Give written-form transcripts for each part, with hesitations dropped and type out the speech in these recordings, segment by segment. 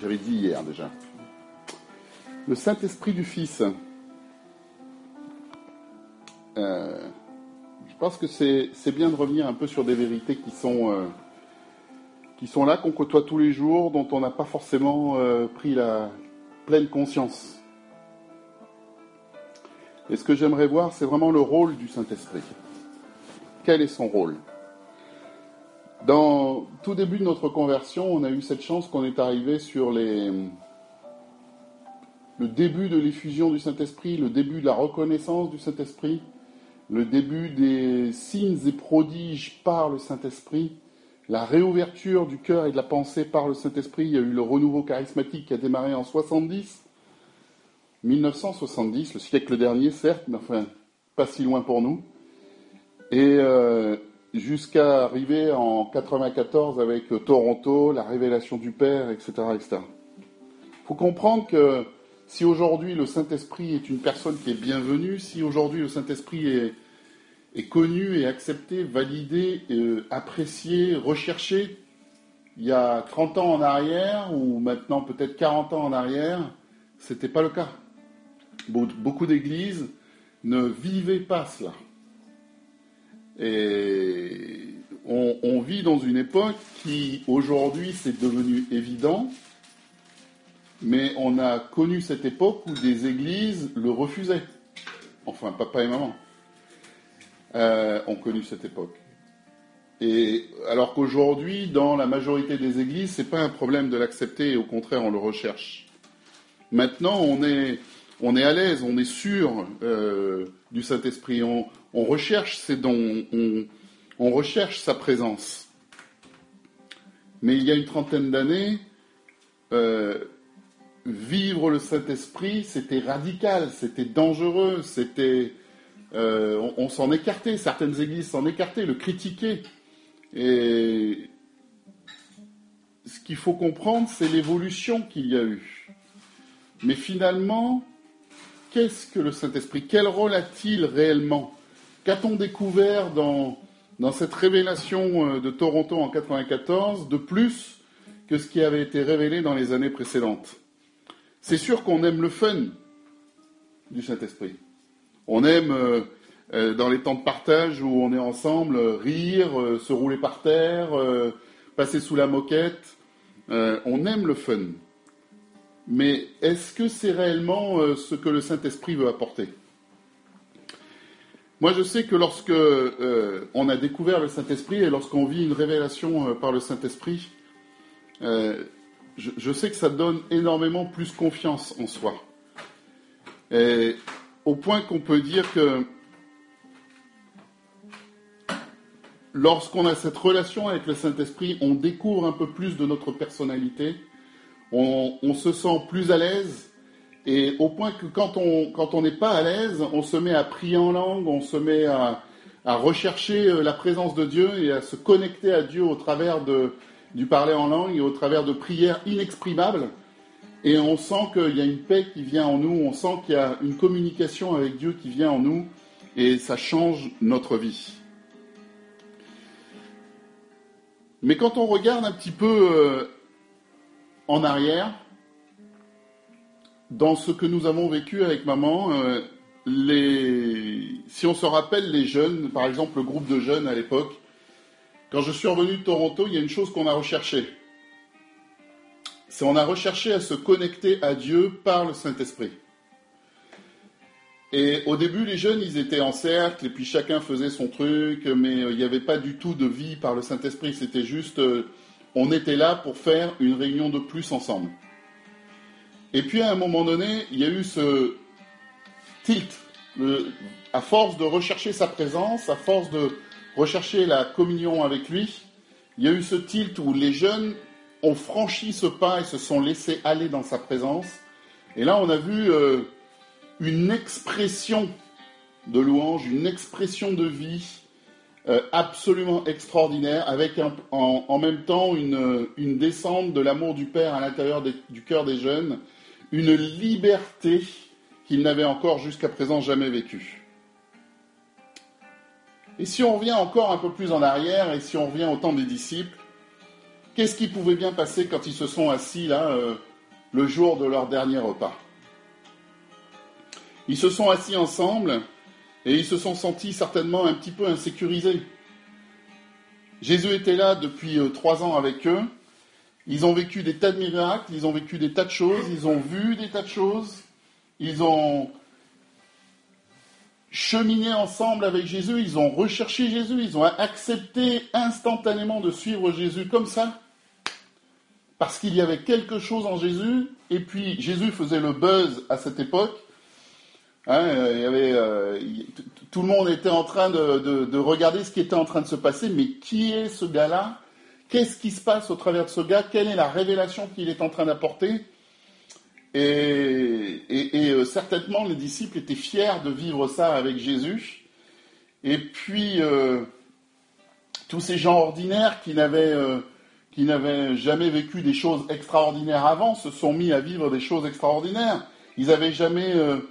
j'avais dit hier déjà. Le Saint-Esprit du Fils. Je pense que c'est bien de revenir un peu sur des vérités qui sont là, qu'on côtoie tous les jours, dont on n'a pas forcément pris la pleine conscience. Et ce que j'aimerais voir, c'est vraiment le rôle du Saint-Esprit. Quel est son rôle ? Dans tout début de notre conversion, on a eu cette chance qu'on est arrivé sur le début de l'effusion du Saint-Esprit, le début de la reconnaissance du Saint-Esprit, le début des signes et prodiges par le Saint-Esprit, la réouverture du cœur et de la pensée par le Saint-Esprit. Il y a eu le renouveau charismatique qui a démarré en 1970, le siècle dernier certes, mais enfin pas si loin pour nous. Et jusqu'à arriver en 94 avec Toronto, la révélation du Père, etc. etc. Il faut comprendre que si aujourd'hui le Saint-Esprit est une personne qui est bienvenue, si aujourd'hui le Saint-Esprit est connu et accepté, validé, apprécié, recherché, il y a 30 ans en arrière, ou maintenant peut-être 40 ans en arrière, ce n'était pas le cas. Beaucoup d'églises ne vivaient pas cela. Et on vit dans une époque qui, aujourd'hui, c'est devenu évident, mais on a connu cette époque où des églises le refusaient. Enfin, papa et maman ont connu cette époque. Et alors qu'aujourd'hui, dans la majorité des églises, c'est pas un problème de l'accepter, et au contraire, on le recherche. Maintenant, on est à l'aise, on est sûr du Saint-Esprit. On recherche ses dons, on recherche sa présence. Mais il y a une trentaine d'années, vivre le Saint-Esprit, c'était radical, c'était dangereux, on s'en écartait, certaines églises s'en écartaient, le critiquaient. Et ce qu'il faut comprendre, c'est l'évolution qu'il y a eu. Mais finalement, qu'est-ce que le Saint-Esprit ? Quel rôle a-t-il réellement ? Qu'a-t-on découvert dans cette révélation de Toronto en 1994 de plus que ce qui avait été révélé dans les années précédentes ? C'est sûr qu'on aime le fun du Saint-Esprit. On aime, dans les temps de partage où on est ensemble, rire, se rouler par terre, passer sous la moquette. On aime le fun. Mais est-ce que c'est réellement ce que le Saint-Esprit veut apporter ? Moi, je sais que lorsque on a découvert le Saint-Esprit et lorsqu'on vit une révélation par le Saint-Esprit, je sais que ça donne énormément plus confiance en soi. Et au point qu'on peut dire que lorsqu'on a cette relation avec le Saint-Esprit, on découvre un peu plus de notre personnalité, on se sent plus à l'aise, et au point que quand on n'est pas à l'aise, on se met à prier en langue, on se met à rechercher la présence de Dieu et à se connecter à Dieu au travers du parler en langue et au travers de prières inexprimables. Et on sent qu'il y a une paix qui vient en nous, on sent qu'il y a une communication avec Dieu qui vient en nous, et ça change notre vie. Mais quand on regarde un petit peu en arrière, dans ce que nous avons vécu avec maman, si on se rappelle les jeunes, par exemple le groupe de jeunes à l'époque, quand je suis revenu de Toronto, il y a une chose qu'on a recherchée. C'est on a recherché à se connecter à Dieu par le Saint-Esprit. Et au début, les jeunes, ils étaient en cercle, et puis chacun faisait son truc, mais il n'y avait pas du tout de vie par le Saint-Esprit. C'était juste, on était là pour faire une réunion de plus ensemble. Et puis à un moment donné, il y a eu ce tilt. À force de rechercher sa présence, à force de rechercher la communion avec lui, il y a eu ce tilt où les jeunes ont franchi ce pas et se sont laissés aller dans sa présence. Et là, on a vu une expression de louange, une expression de vie absolument extraordinaire, avec en même temps une descente de l'amour du Père à l'intérieur du cœur des jeunes, une liberté qu'ils n'avaient encore jusqu'à présent jamais vécue. Et si on revient encore un peu plus en arrière, et si on revient au temps des disciples, qu'est-ce qui pouvait bien passer quand ils se sont assis là le jour de leur dernier repas. Ils se sont assis ensemble et ils se sont sentis certainement un petit peu insécurisés. Jésus était là depuis 3 ans avec eux. Ils ont vécu des tas de miracles, ils ont vécu des tas de choses, ils ont vu des tas de choses. Ils ont cheminé ensemble avec Jésus, ils ont recherché Jésus, ils ont accepté instantanément de suivre Jésus comme ça. Parce qu'il y avait quelque chose en Jésus, et puis Jésus faisait le buzz à cette époque. Tout le monde était en train de regarder ce qui était en train de se passer, mais qui est ce gars-là ? Qu'est-ce qui se passe au travers de ce gars ? Quelle est la révélation qu'il est en train d'apporter ? Et certainement, les disciples étaient fiers de vivre ça avec Jésus. Et puis, tous ces gens ordinaires qui n'avaient jamais vécu des choses extraordinaires avant se sont mis à vivre des choses extraordinaires. Ils n'avaient jamais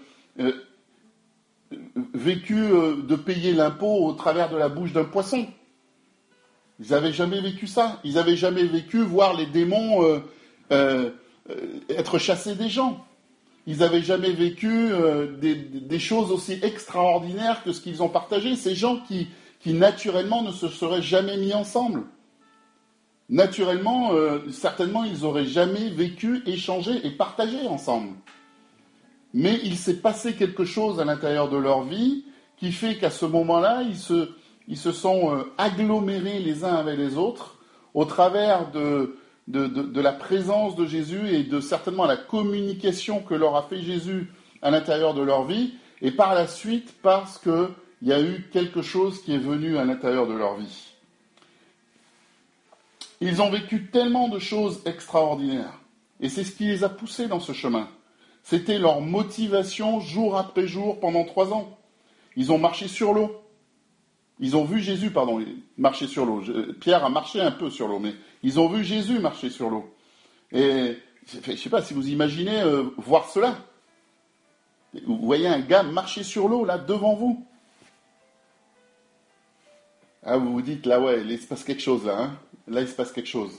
vécu de payer l'impôt au travers de la bouche d'un poisson. Ils n'avaient jamais vécu ça. Ils n'avaient jamais vécu voir les démons être chassés des gens. Ils n'avaient jamais vécu des choses aussi extraordinaires que ce qu'ils ont partagé. Ces gens qui naturellement ne se seraient jamais mis ensemble. Naturellement, certainement, ils n'auraient jamais vécu, échangé et partagé ensemble. Mais il s'est passé quelque chose à l'intérieur de leur vie qui fait qu'à ce moment-là, ils se sont agglomérés les uns avec les autres au travers de la présence de Jésus et de certainement la communication que leur a fait Jésus à l'intérieur de leur vie, et par la suite parce qu'il y a eu quelque chose qui est venu à l'intérieur de leur vie. Ils ont vécu tellement de choses extraordinaires, et c'est ce qui les a poussés dans ce chemin. C'était leur motivation jour après jour pendant 3 ans. Ils ont marché sur l'eau. Ils ont vu Jésus, marcher sur l'eau. Pierre a marché un peu sur l'eau, mais ils ont vu Jésus marcher sur l'eau. Et je ne sais pas si vous imaginez voir cela. Vous voyez un gars marcher sur l'eau, là, devant vous. Ah, vous vous dites, là, ouais, il se passe quelque chose, là. Hein. Là, il se passe quelque chose.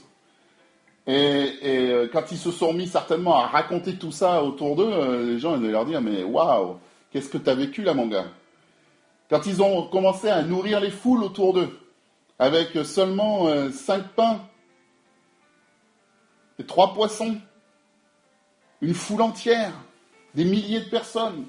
Et quand ils se sont mis certainement à raconter tout ça autour d'eux, les gens allaient leur dire, mais waouh, qu'est-ce que tu as vécu là, mon gars ? Quand ils ont commencé à nourrir les foules autour d'eux, avec seulement 5 pains et 3 poissons, une foule entière, des milliers de personnes.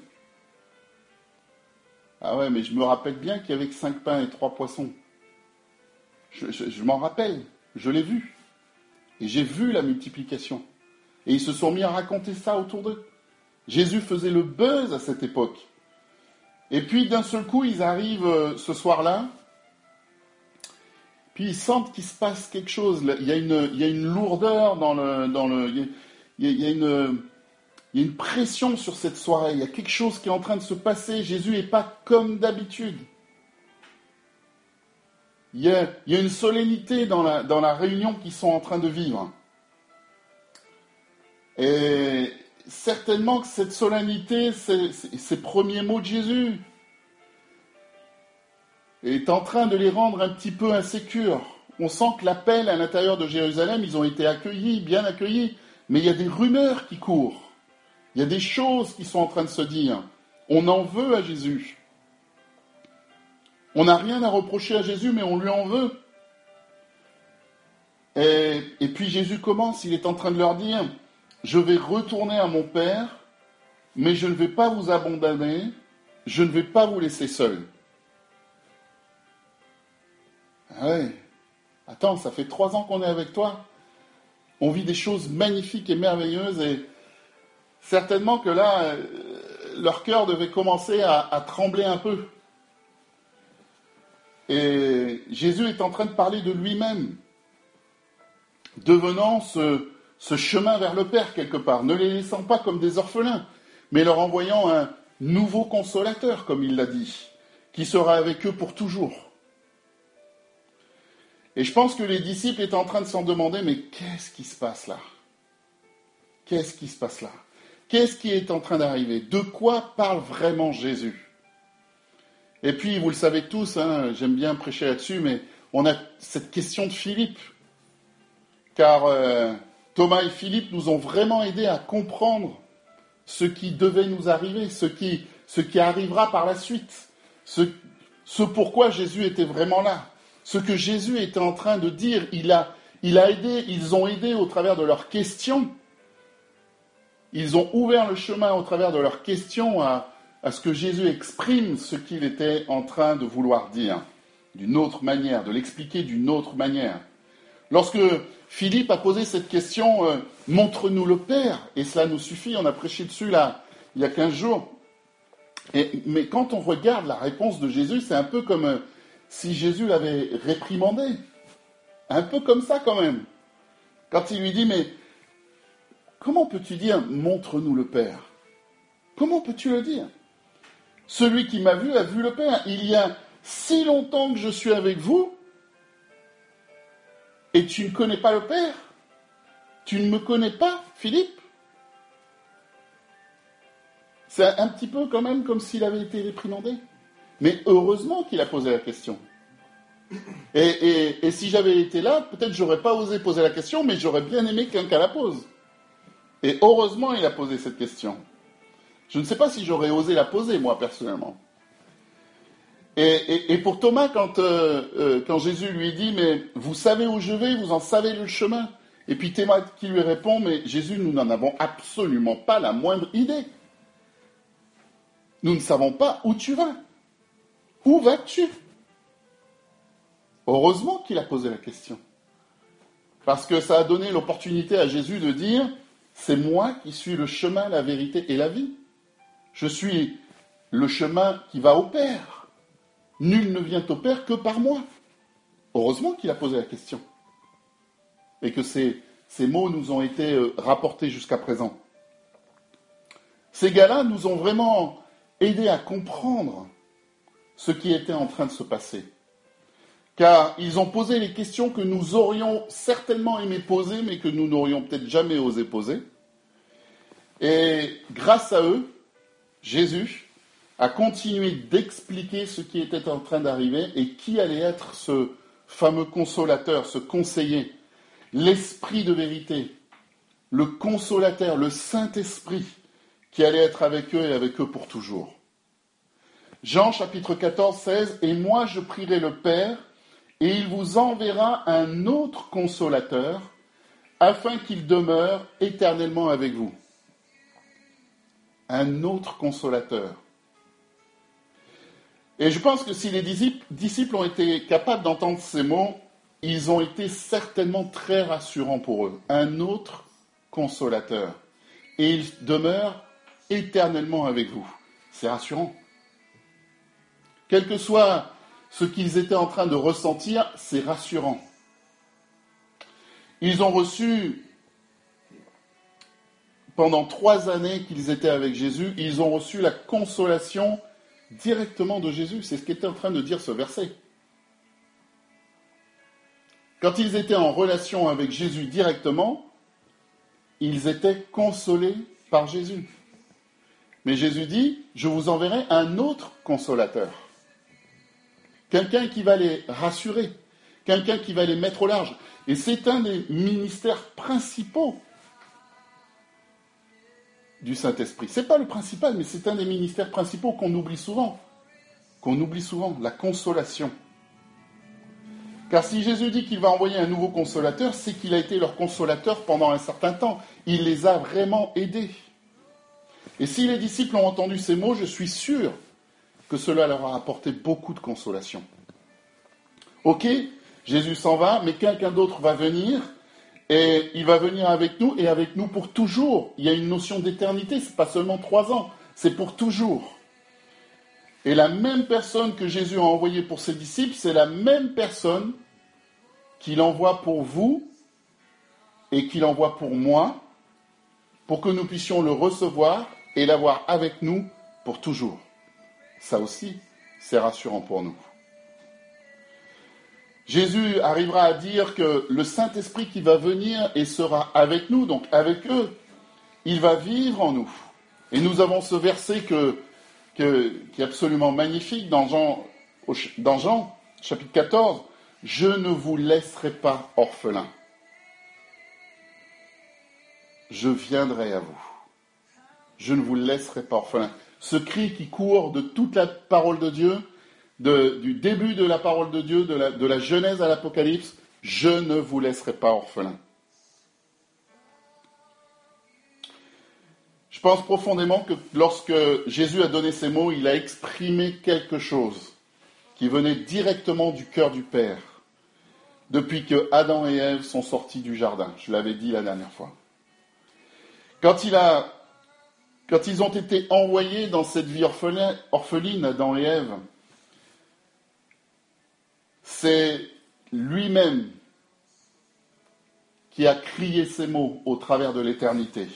Ah ouais, mais je me rappelle bien qu'il y avait que 5 pains et 3 poissons. Je m'en rappelle, je l'ai vu. Et j'ai vu la multiplication. Et ils se sont mis à raconter ça autour d'eux. Jésus faisait le buzz à cette époque. Et puis d'un seul coup, ils arrivent ce soir-là. Puis ils sentent qu'il se passe quelque chose. Il y a une lourdeur il y a une pression sur cette soirée. Il y a quelque chose qui est en train de se passer. Jésus n'est pas comme d'habitude. Il y a une solennité dans la réunion qu'ils sont en train de vivre. Et certainement que cette solennité, ces premiers mots de Jésus, est en train de les rendre un petit peu insécures. On sent que l'appel à l'intérieur de Jérusalem, ils ont été accueillis, bien accueillis, mais il y a des rumeurs qui courent. Il y a des choses qui sont en train de se dire. On en veut à Jésus. On n'a rien à reprocher à Jésus, mais on lui en veut. Et puis Jésus commence, il est en train de leur dire, je vais retourner à mon Père, mais je ne vais pas vous abandonner, je ne vais pas vous laisser seuls. Ah ouais, attends, ça fait 3 ans qu'on est avec toi. On vit des choses magnifiques et merveilleuses, et certainement que là, leur cœur devait commencer à trembler un peu. Et Jésus est en train de parler de lui-même, devenant ce chemin vers le Père quelque part, ne les laissant pas comme des orphelins, mais leur envoyant un nouveau consolateur, comme il l'a dit, qui sera avec eux pour toujours. Et je pense que les disciples étaient en train de s'en demander, mais qu'est-ce qui se passe là ? Qu'est-ce qui se passe là ? Qu'est-ce qui est en train d'arriver ? De quoi parle vraiment Jésus ? Et puis, vous le savez tous, hein, j'aime bien prêcher là-dessus, mais on a cette question de Philippe. Car Thomas et Philippe nous ont vraiment aidés à comprendre ce qui devait nous arriver, ce qui arrivera par la suite, ce pourquoi Jésus était vraiment là, ce que Jésus était en train de dire. Il a aidé, ils ont aidé au travers de leurs questions. Ils ont ouvert le chemin au travers de leurs questions à ce que Jésus exprime ce qu'il était en train de vouloir dire d'une autre manière, de l'expliquer d'une autre manière. Lorsque Philippe a posé cette question, montre-nous le Père, et cela nous suffit, on a prêché dessus là, il y a 15 jours. Mais quand on regarde la réponse de Jésus, c'est un peu comme si Jésus l'avait réprimandé. Un peu comme ça quand même. Quand il lui dit, mais comment peux-tu dire, montre-nous le Père? Comment peux-tu le dire? Celui qui m'a vu a vu le Père. Il y a si longtemps que je suis avec vous, et tu ne connais pas le Père? Tu ne me connais pas, Philippe? C'est un petit peu quand même comme s'il avait été réprimandé. Mais heureusement qu'il a posé la question. Et si j'avais été là, peut-être j'aurais pas osé poser la question, mais j'aurais bien aimé quelqu'un la pose. Et heureusement, il a posé cette question. Je ne sais pas si j'aurais osé la poser, moi, personnellement. Et pour Thomas, quand Jésus lui dit, mais vous savez où je vais, vous en savez le chemin. Et puis Thomas qui lui répond, mais Jésus, nous n'en avons absolument pas la moindre idée. Nous ne savons pas où tu vas. Où vas-tu? Heureusement qu'il a posé la question. Parce que ça a donné l'opportunité à Jésus de dire, c'est moi qui suis le chemin, la vérité et la vie. Je suis le chemin qui va au Père. Nul ne vient au Père que par moi. Heureusement qu'il a posé la question. Et que ces mots nous ont été rapportés jusqu'à présent. Ces gars-là nous ont vraiment aidés à comprendre ce qui était en train de se passer. Car ils ont posé les questions que nous aurions certainement aimé poser, mais que nous n'aurions peut-être jamais osé poser. Et grâce à eux, Jésus a continué d'expliquer ce qui était en train d'arriver et qui allait être ce fameux consolateur, ce conseiller, l'esprit de vérité, le consolateur, le Saint-Esprit qui allait être avec eux et avec eux pour toujours. Jean chapitre 14, 16, « Et moi je prierai le Père, et il vous enverra un autre consolateur, afin qu'il demeure éternellement avec vous. » Un autre consolateur. Et je pense que si les disciples ont été capables d'entendre ces mots, ils ont été certainement très rassurants pour eux. Un autre consolateur. Et il demeure éternellement avec vous. C'est rassurant. Quel que soit ce qu'ils étaient en train de ressentir, c'est rassurant. Ils ont reçu, pendant 3 années qu'ils étaient avec Jésus, ils ont reçu la consolation directement de Jésus. C'est ce qu'était en train de dire ce verset. Quand ils étaient en relation avec Jésus directement, ils étaient consolés par Jésus. Mais Jésus dit, je vous enverrai un autre consolateur. Quelqu'un qui va les rassurer, quelqu'un qui va les mettre au large. Et c'est un des ministères principaux du Saint-Esprit. Ce n'est pas le principal, mais c'est un des ministères principaux qu'on oublie souvent. La consolation. Car si Jésus dit qu'il va envoyer un nouveau consolateur, c'est qu'il a été leur consolateur pendant un certain temps. Il les a vraiment aidés. Et si les disciples ont entendu ces mots, je suis sûr que cela leur a apporté beaucoup de consolation. Ok, Jésus s'en va, mais quelqu'un d'autre va venir, et il va venir avec nous, et avec nous pour toujours. Il y a une notion d'éternité, ce n'est pas seulement 3 ans, c'est pour toujours. Et la même personne que Jésus a envoyée pour ses disciples, c'est la même personne qu'il envoie pour vous, et qu'il envoie pour moi, pour que nous puissions le recevoir et l'avoir avec nous pour toujours. Ça aussi, c'est rassurant pour nous. Jésus arrivera à dire que le Saint-Esprit qui va venir et sera avec nous, donc avec eux, il va vivre en nous. Et nous avons ce verset qui est absolument magnifique dans Jean, chapitre 14, « Je ne vous laisserai pas orphelins. » je viendrai à vous. Je ne vous laisserai pas orphelin. Ce cri qui court de toute la parole de Dieu, du début de la parole de Dieu, de la Genèse à l'Apocalypse, je ne vous laisserai pas orphelin. Je pense profondément que lorsque Jésus a donné ces mots, il a exprimé quelque chose qui venait directement du cœur du Père, depuis que Adam et Ève sont sortis du jardin. Je l'avais dit la dernière fois. Quand ils ont été envoyés dans cette vie orpheline, Adam et Ève, c'est lui-même qui a crié ces mots au travers de l'éternité.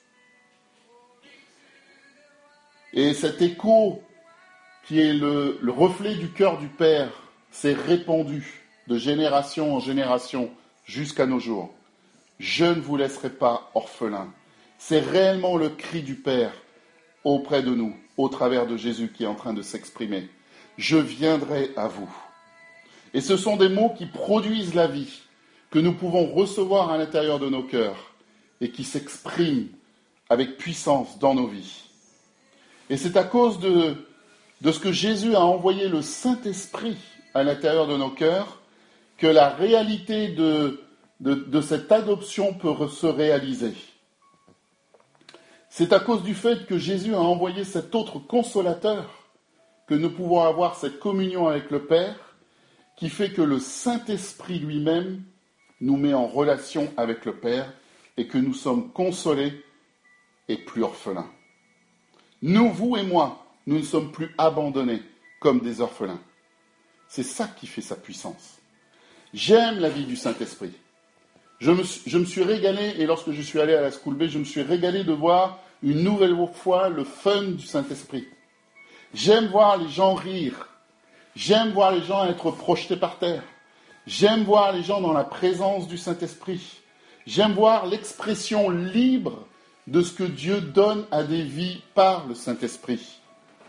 Et cet écho, qui est le reflet du cœur du Père, s'est répandu de génération en génération jusqu'à nos jours. Je ne vous laisserai pas orphelins. C'est réellement le cri du Père auprès de nous, au travers de Jésus qui est en train de s'exprimer. Je viendrai à vous. Et ce sont des mots qui produisent la vie, que nous pouvons recevoir à l'intérieur de nos cœurs et qui s'expriment avec puissance dans nos vies. Et c'est à cause de ce que Jésus a envoyé le Saint-Esprit à l'intérieur de nos cœurs que la réalité de cette adoption peut se réaliser. C'est à cause du fait que Jésus a envoyé cet autre consolateur que nous pouvons avoir cette communion avec le Père qui fait que le Saint-Esprit lui-même nous met en relation avec le Père et que nous sommes consolés et plus orphelins. Nous, vous et moi, nous ne sommes plus abandonnés comme des orphelins. C'est ça qui fait sa puissance. J'aime la vie du Saint-Esprit. Je me suis régalé, et lorsque je suis allé à la School Bay, je me suis régalé de voir une nouvelle fois le fun du Saint-Esprit. J'aime voir les gens rire. J'aime voir les gens être projetés par terre. J'aime voir les gens dans la présence du Saint-Esprit. J'aime voir l'expression libre de ce que Dieu donne à des vies par le Saint-Esprit.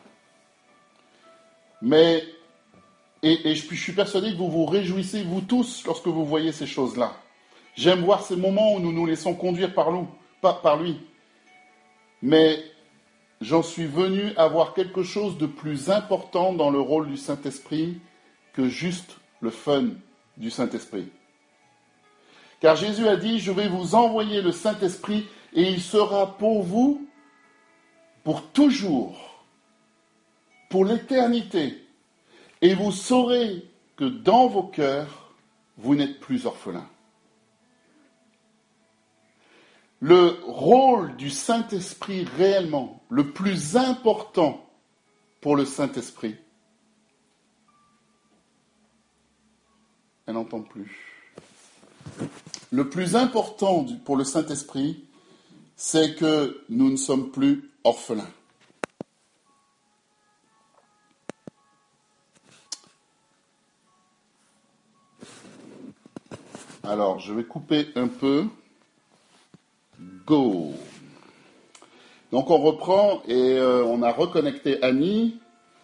Mais, et je suis persuadé que vous vous réjouissez, vous tous, lorsque vous voyez ces choses-là. J'aime voir ces moments où nous nous laissons conduire par lui. Mais j'en suis venu à voir quelque chose de plus important dans le rôle du Saint-Esprit que juste le fun du Saint-Esprit. Car Jésus a dit, je vais vous envoyer le Saint-Esprit et il sera pour vous, pour toujours, pour l'éternité. Et vous saurez que dans vos cœurs, vous n'êtes plus orphelins. Le rôle du Saint-Esprit réellement, le plus important pour le Saint-Esprit, elle n'entend plus. Le plus important pour le Saint-Esprit, c'est que nous ne sommes plus orphelins. Alors, je vais couper un peu. Go. Donc on reprend et on a reconnecté Annie.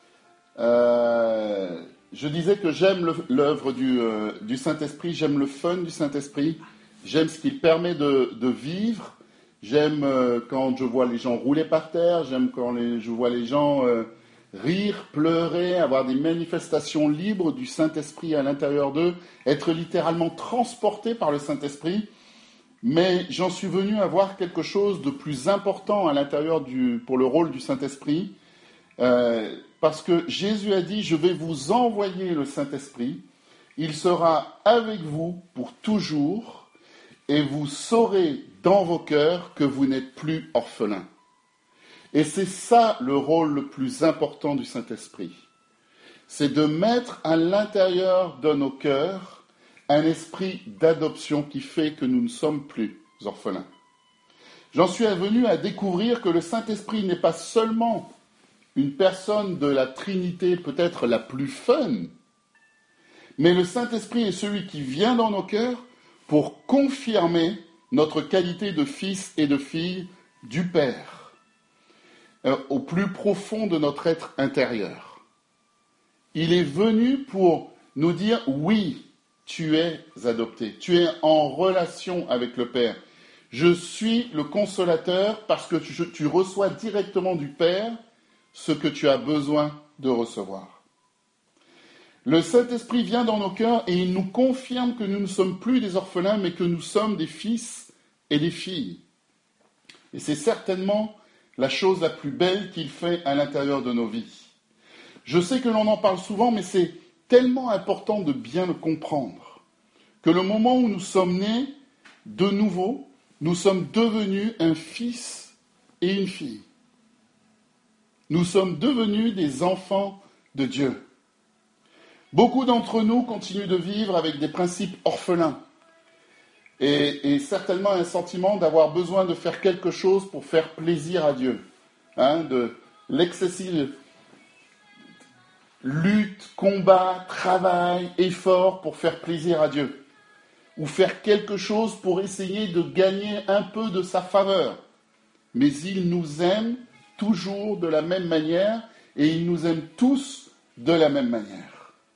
Je disais que j'aime l'œuvre du Saint-Esprit, j'aime le fun du Saint-Esprit, j'aime ce qu'il permet de vivre, j'aime quand je vois les gens rouler par terre, j'aime quand je vois les gens rire, pleurer, avoir des manifestations libres du Saint-Esprit à l'intérieur d'eux, être littéralement transportés par le Saint-Esprit. Mais j'en suis venu à voir quelque chose de plus important à l'intérieur pour le rôle du Saint-Esprit, parce que Jésus a dit, je vais vous envoyer le Saint-Esprit, il sera avec vous pour toujours, et vous saurez dans vos cœurs que vous n'êtes plus orphelins. Et c'est ça le rôle le plus important du Saint-Esprit. C'est de mettre à l'intérieur de nos cœurs un esprit d'adoption qui fait que nous ne sommes plus orphelins. J'en suis venu à découvrir que le Saint-Esprit n'est pas seulement une personne de la Trinité peut-être la plus fun, mais le Saint-Esprit est celui qui vient dans nos cœurs pour confirmer notre qualité de fils et de fille du Père, au plus profond de notre être intérieur. Il est venu pour nous dire oui, tu es adopté, tu es en relation avec le Père. Je suis le consolateur parce que tu reçois directement du Père ce que tu as besoin de recevoir. Le Saint-Esprit vient dans nos cœurs et il nous confirme que nous ne sommes plus des orphelins, mais que nous sommes des fils et des filles. Et c'est certainement la chose la plus belle qu'il fait à l'intérieur de nos vies. Je sais que l'on en parle souvent, mais c'est tellement important de bien le comprendre, que le moment où nous sommes nés de nouveau, nous sommes devenus un fils et une fille. Nous sommes devenus des enfants de Dieu. Beaucoup d'entre nous continuent de vivre avec des principes orphelins et certainement un sentiment d'avoir besoin de faire quelque chose pour faire plaisir à Dieu. De l'excessive lutte, combat, travail, effort pour faire plaisir à Dieu. Ou faire quelque chose pour essayer de gagner un peu de sa faveur. Mais il nous aime toujours de la même manière et il nous aime tous de la même manière.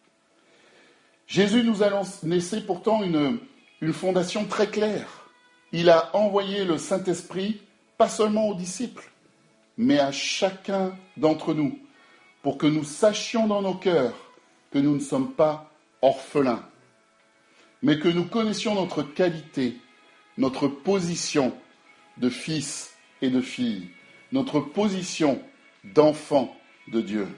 Jésus nous a laissé pourtant une fondation très claire. Il a envoyé le Saint-Esprit, pas seulement aux disciples, mais à chacun d'entre nous, pour que nous sachions dans nos cœurs que nous ne sommes pas orphelins, mais que nous connaissions notre qualité, notre position de fils et de filles, notre position d'enfant de Dieu.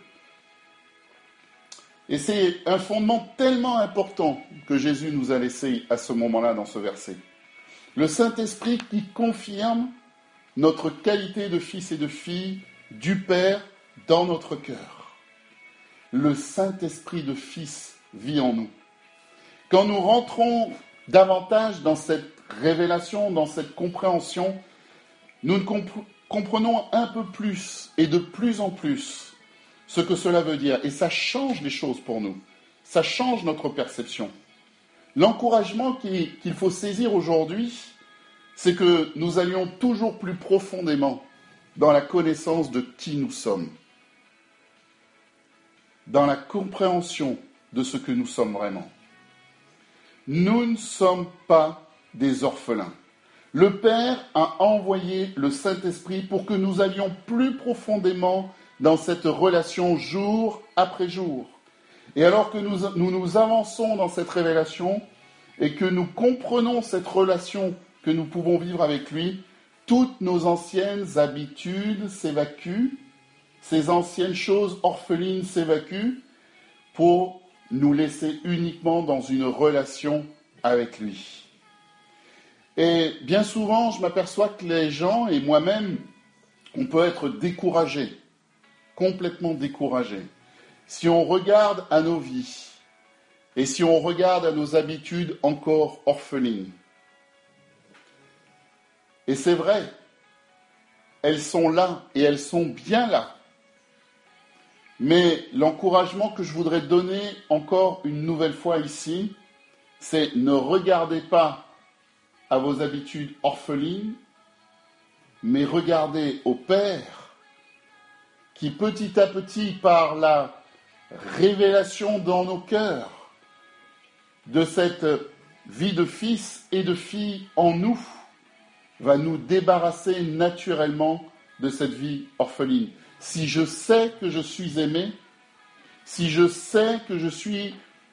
Et c'est un fondement tellement important que Jésus nous a laissé à ce moment-là dans ce verset. Le Saint-Esprit qui confirme notre qualité de fils et de fille du Père dans notre cœur. Le Saint-Esprit de Fils vit en nous. Quand nous rentrons davantage dans cette révélation, dans cette compréhension, nous comprenons un peu plus et de plus en plus ce que cela veut dire. Et ça change les choses pour nous. Ça change notre perception. L'encouragement qu'il faut saisir aujourd'hui, c'est que nous allions toujours plus profondément dans la connaissance de qui nous sommes, dans la compréhension de ce que nous sommes vraiment. Nous ne sommes pas des orphelins. Le Père a envoyé le Saint-Esprit pour que nous allions plus profondément dans cette relation jour après jour. Et alors que nous avançons dans cette révélation et que nous comprenons cette relation que nous pouvons vivre avec lui, toutes nos anciennes habitudes s'évacuent, ces anciennes choses orphelines s'évacuent pour nous laisser uniquement dans une relation avec lui. Et bien souvent, je m'aperçois que les gens, et moi-même, on peut être découragés, complètement découragés. Si on regarde à nos vies et si on regarde à nos habitudes encore orphelines, et c'est vrai, elles sont là et elles sont bien là. Mais l'encouragement que je voudrais donner encore une nouvelle fois ici, c'est ne regardez pas à vos habitudes orphelines, mais regardez au Père qui petit à petit, par la révélation dans nos cœurs de cette vie de fils et de fille en nous, va nous débarrasser naturellement de cette vie orpheline. Si je sais que je suis aimé, si je sais que je suis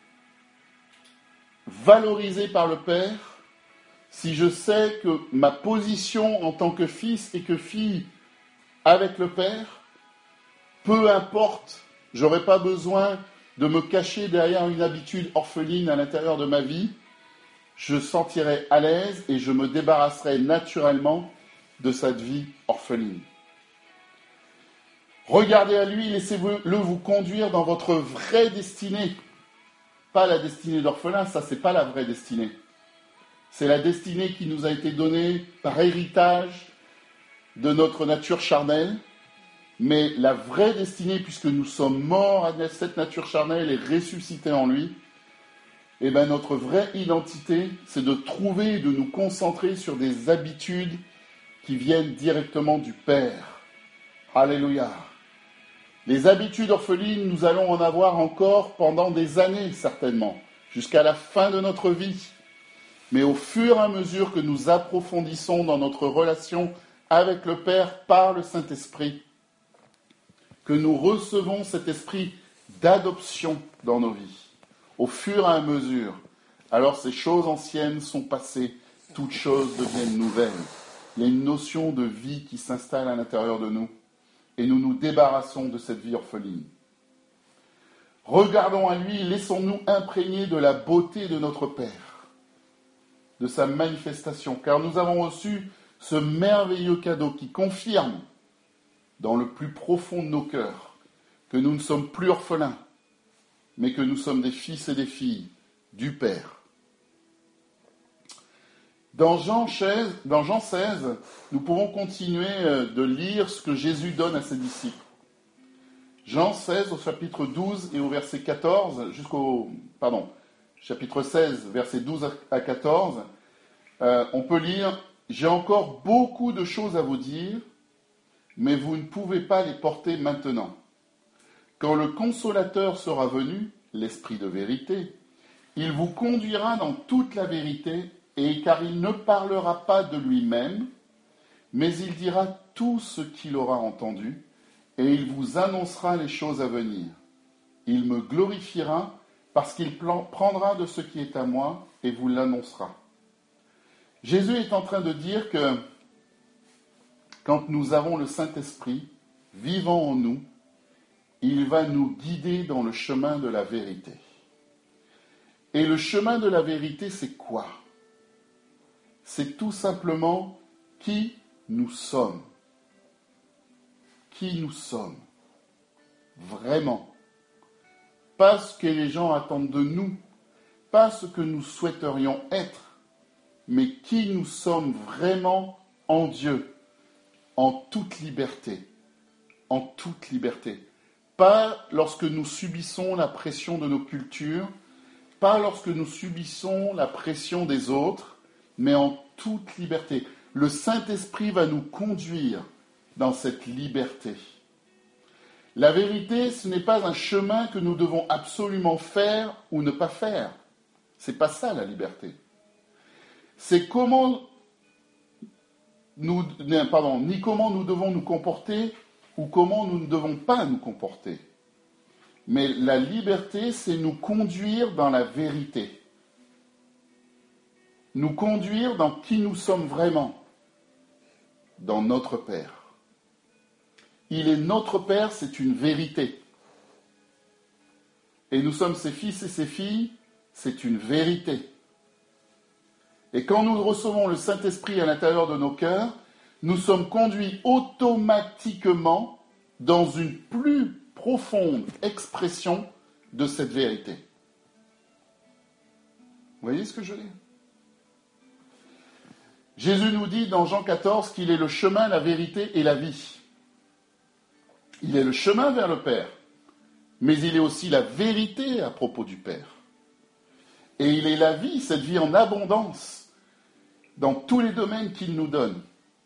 valorisé par le Père, si je sais que ma position en tant que fils et que fille avec le Père, peu importe, je n'aurai pas besoin de me cacher derrière une habitude orpheline à l'intérieur de ma vie, je sentirai à l'aise et je me débarrasserai naturellement de cette vie orpheline. Regardez à lui, laissez-le vous conduire dans votre vraie destinée. Pas la destinée d'orphelin, ça c'est pas la vraie destinée. C'est la destinée qui nous a été donnée par héritage de notre nature charnelle. Mais la vraie destinée, puisque nous sommes morts à cette nature charnelle et ressuscités en lui, eh bien notre vraie identité, c'est de trouver et de nous concentrer sur des habitudes qui viennent directement du Père. Alléluia. Les habitudes orphelines, nous allons en avoir encore pendant des années, certainement, jusqu'à la fin de notre vie. mais au fur et à mesure que nous approfondissons dans notre relation avec le Père par le Saint-Esprit, que nous recevons cet esprit d'adoption dans nos vies, au fur et à mesure, alors ces choses anciennes sont passées, toutes choses deviennent nouvelles. Il y a une notion de vie qui s'installe à l'intérieur de nous, et nous nous débarrassons de cette vie orpheline. Regardons à lui, laissons-nous imprégner de la beauté de notre Père, de sa manifestation, car nous avons reçu ce merveilleux cadeau qui confirme, dans le plus profond de nos cœurs, que nous ne sommes plus orphelins, mais que nous sommes des fils et des filles du Père. Dans Jean 16, nous pouvons continuer de lire ce que Jésus donne à ses disciples. Jean 16 au chapitre 12 et au verset 14, chapitre 16, verset 12 à 14, on peut lire « J'ai encore beaucoup de choses à vous dire, mais vous ne pouvez pas les porter maintenant. Quand le Consolateur sera venu, l'Esprit de vérité, il vous conduira dans toute la vérité, et car il ne parlera pas de lui-même, mais il dira tout ce qu'il aura entendu, et il vous annoncera les choses à venir. Il me glorifiera, parce qu'il prendra de ce qui est à moi, et vous l'annoncera. » Jésus est en train de dire que quand nous avons le Saint-Esprit vivant en nous, il va nous guider dans le chemin de la vérité. Et le chemin de la vérité, c'est quoi ? C'est tout simplement qui nous sommes. Qui nous sommes. Vraiment. Pas ce que les gens attendent de nous, pas ce que nous souhaiterions être, mais qui nous sommes vraiment en Dieu, en toute liberté. En toute liberté. Pas lorsque nous subissons la pression de nos cultures, pas lorsque nous subissons la pression des autres, mais en toute liberté. Le Saint-Esprit va nous conduire dans cette liberté. La vérité, ce n'est pas un chemin que nous devons absolument faire ou ne pas faire. C'est pas ça la liberté. C'est ni comment nous devons nous comporter ou comment nous ne devons pas nous comporter. Mais la liberté, c'est nous conduire dans la vérité. Nous conduire dans qui nous sommes vraiment, dans notre Père. Il est notre Père, c'est une vérité. Et nous sommes ses fils et ses filles, c'est une vérité. Et quand nous recevons le Saint-Esprit à l'intérieur de nos cœurs, nous sommes conduits automatiquement dans une plus profonde expression de cette vérité. Vous voyez ce que je veux dire ? Jésus nous dit dans Jean 14 qu'il est le chemin, la vérité et la vie. Il est le chemin vers le Père, mais il est aussi la vérité à propos du Père. Et il est la vie, cette vie en abondance, dans tous les domaines qu'il nous donne.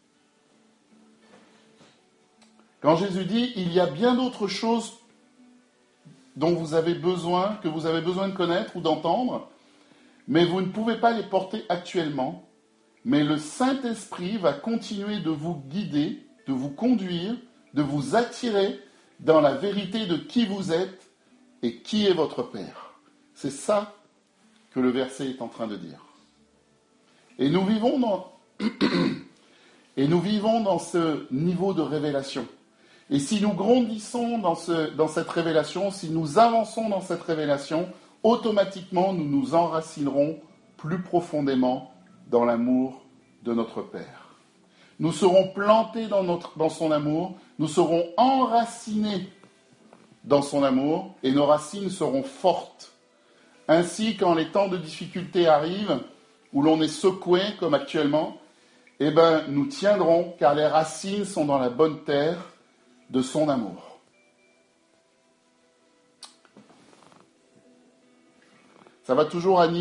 Quand Jésus dit « Il y a bien d'autres choses dont vous avez besoin, que vous avez besoin de connaître ou d'entendre, mais vous ne pouvez pas les porter actuellement, mais le Saint-Esprit va continuer de vous guider, de vous conduire, de vous attirer dans la vérité de qui vous êtes et qui est votre Père. » C'est ça que le verset est en train de dire. Et nous vivons dans ce niveau de révélation. Et si nous grandissons dans cette révélation, si nous avançons dans cette révélation, automatiquement nous nous enracinerons plus profondément dans l'amour de notre Père. Nous serons plantés dans son amour, nous serons enracinés dans son amour et nos racines seront fortes. Ainsi, quand les temps de difficulté arrivent, où l'on est secoué comme actuellement, nous tiendrons car les racines sont dans la bonne terre de son amour. Ça va toujours, Annie ?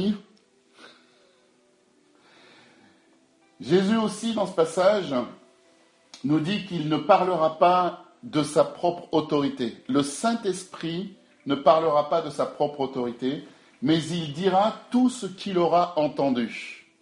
Jésus aussi, dans ce passage, nous dit qu'il ne parlera pas de sa propre autorité. Le Saint-Esprit ne parlera pas de sa propre autorité, mais il dira tout ce qu'il aura entendu.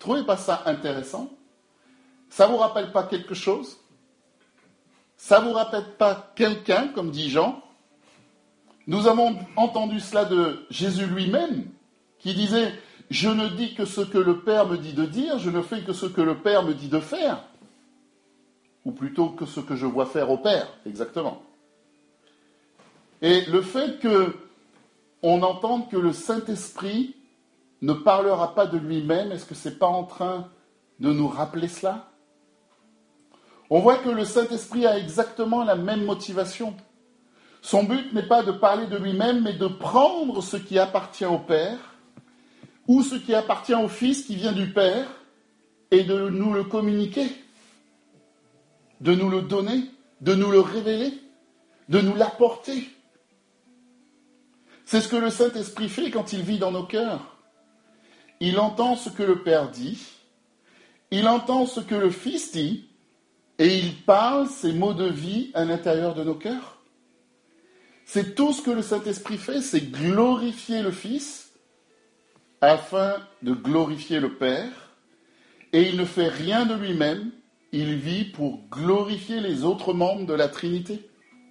trouvez pas ça intéressant? Ça vous rappelle pas quelque chose? Ça vous rappelle pas quelqu'un, comme dit Jean? Nous avons entendu cela de Jésus lui-même, qui disait « Je ne dis que ce que le Père me dit de dire, je ne fais que ce que le Père me dit de faire. » Ou plutôt que ce que je vois faire au Père, exactement. Et le fait qu'on entende que le Saint-Esprit ne parlera pas de lui-même, est-ce que ce n'est pas en train de nous rappeler cela? On voit que le Saint-Esprit a exactement la même motivation. Son but n'est pas de parler de lui-même, mais de prendre ce qui appartient au Père, ou ce qui appartient au Fils qui vient du Père, et de nous le communiquer, de nous le donner, de nous le révéler, de nous l'apporter. C'est ce que le Saint-Esprit fait quand il vit dans nos cœurs. Il entend ce que le Père dit, il entend ce que le Fils dit, et il parle ces mots de vie à l'intérieur de nos cœurs. C'est tout ce que le Saint-Esprit fait, c'est glorifier le Fils afin de glorifier le Père. Et il ne fait rien de lui-même, il vit pour glorifier les autres membres de la Trinité.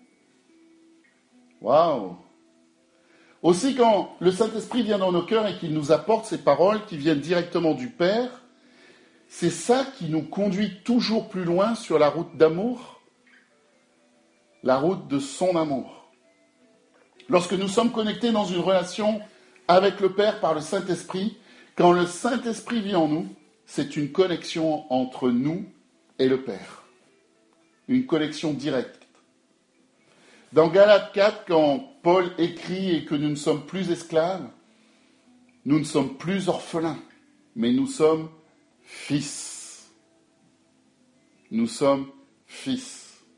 Waouh! Aussi, quand le Saint-Esprit vient dans nos cœurs et qu'il nous apporte ces paroles qui viennent directement du Père, c'est ça qui nous conduit toujours plus loin sur la route d'amour, la route de son amour. Lorsque nous sommes connectés dans une relation avec le Père par le Saint-Esprit, quand le Saint-Esprit vit en nous, c'est une connexion entre nous et le Père. Une connexion directe. Dans Galates 4, quand Paul écrit et que nous ne sommes plus esclaves, nous ne sommes plus orphelins, mais nous sommes fils. Nous sommes fils.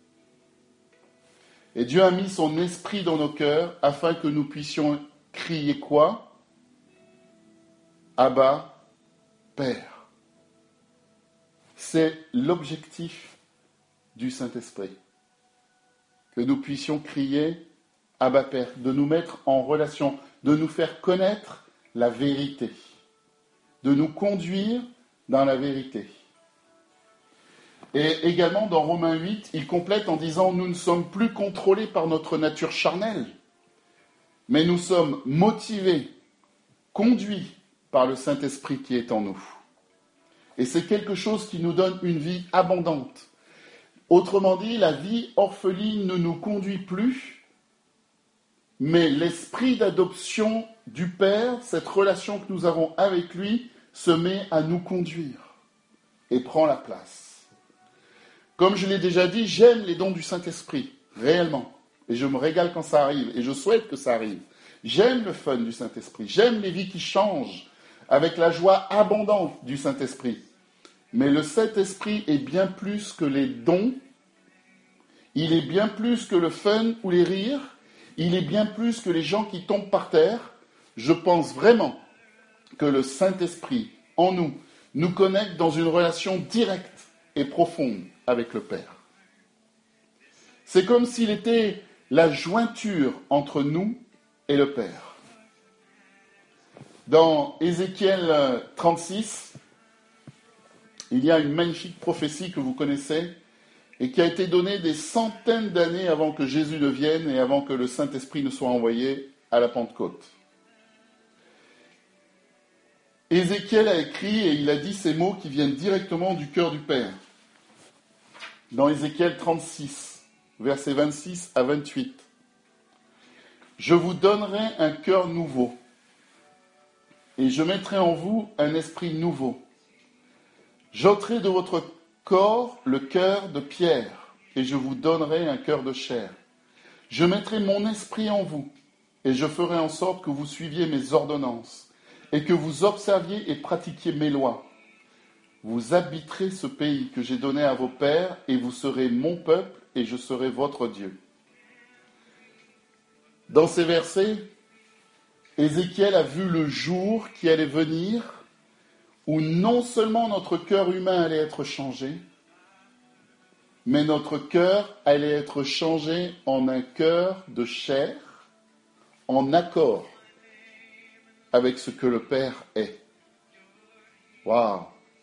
Et Dieu a mis son esprit dans nos cœurs afin que nous puissions crier quoi? Abba, Père. C'est l'objectif du Saint-Esprit. Que nous puissions crier Abba, Père, de nous mettre en relation, de nous faire connaître la vérité, de nous conduire dans la vérité. Et également, dans Romains 8, il complète en disant « Nous ne sommes plus contrôlés par notre nature charnelle, mais nous sommes motivés, conduits par le Saint-Esprit qui est en nous. » Et c'est quelque chose qui nous donne une vie abondante. Autrement dit, la vie orpheline ne nous conduit plus, mais l'esprit d'adoption du Père, cette relation que nous avons avec lui, se met à nous conduire et prend la place. Comme je l'ai déjà dit, j'aime les dons du Saint-Esprit, réellement. Et je me régale quand ça arrive, et je souhaite que ça arrive. J'aime le fun du Saint-Esprit, j'aime les vies qui changent, avec la joie abondante du Saint-Esprit. Mais le Saint-Esprit est bien plus que les dons, il est bien plus que le fun ou les rires, il est bien plus que les gens qui tombent par terre. Je pense vraiment que le Saint-Esprit, en nous, nous connecte dans une relation directe et profonde avec le Père. C'est comme s'il était la jointure entre nous et le Père. Dans Ézéchiel 36, il y a une magnifique prophétie que vous connaissez et qui a été donnée des centaines d'années avant que Jésus ne vienne et avant que le Saint-Esprit ne soit envoyé à la Pentecôte. Ézéchiel a écrit et il a dit ces mots qui viennent directement du cœur du Père. Dans Ézéchiel 36, versets 26 à 28. « Je vous donnerai un cœur nouveau, et je mettrai en vous un esprit nouveau. J'ôterai de votre corps le cœur de pierre, et je vous donnerai un cœur de chair. Je mettrai mon esprit en vous, et je ferai en sorte que vous suiviez mes ordonnances, et que vous observiez et pratiquiez mes lois. Vous habiterez ce pays que j'ai donné à vos pères, et vous serez mon peuple, et je serai votre Dieu. » Dans ces versets, Ézéchiel a vu le jour qui allait venir, où non seulement notre cœur humain allait être changé, mais notre cœur allait être changé en un cœur de chair, en accord avec ce que le Père est. Waouh!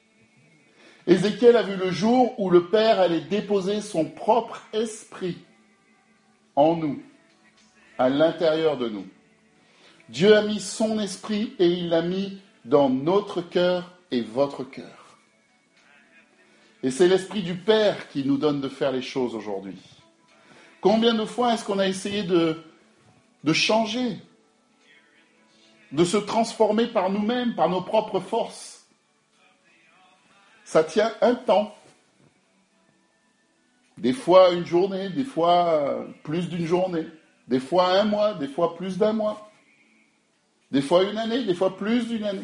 Ézéchiel a vu le jour où le Père allait déposer son propre esprit en nous, à l'intérieur de nous. Dieu a mis son esprit et il l'a mis dans notre cœur et votre cœur. Et c'est l'esprit du Père qui nous donne de faire les choses aujourd'hui. Combien de fois est-ce qu'on a essayé de changer, de se transformer par nous-mêmes, par nos propres forces? Ça tient un temps. Des fois une journée, des fois plus d'une journée, des fois un mois, des fois plus d'un mois, des fois une année, des fois plus d'une année.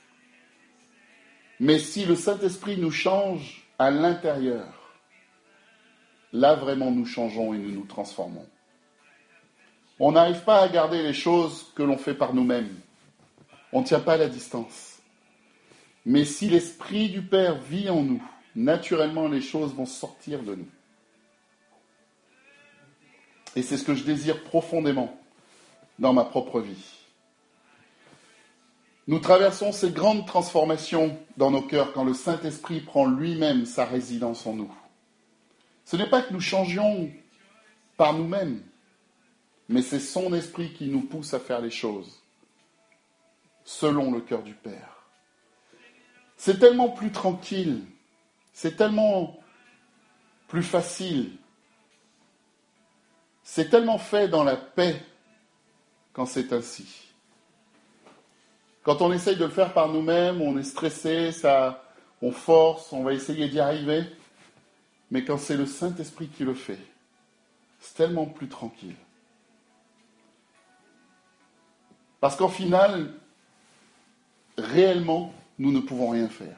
Mais si le Saint-Esprit nous change à l'intérieur, là vraiment nous changeons et nous nous transformons. On n'arrive pas à garder les choses que l'on fait par nous-mêmes. On ne tient pas la distance. Mais si l'Esprit du Père vit en nous, naturellement les choses vont sortir de nous. Et c'est ce que je désire profondément dans ma propre vie. Nous traversons ces grandes transformations dans nos cœurs quand le Saint-Esprit prend lui-même sa résidence en nous. Ce n'est pas que nous changions par nous-mêmes, mais c'est son esprit qui nous pousse à faire les choses selon le cœur du Père. C'est tellement plus tranquille, c'est tellement plus facile, c'est tellement fait dans la paix quand c'est ainsi. Quand on essaye de le faire par nous-mêmes, on est stressé, on force, on va essayer d'y arriver. Mais quand c'est le Saint-Esprit qui le fait, c'est tellement plus tranquille. Parce qu'en final, réellement, nous ne pouvons rien faire.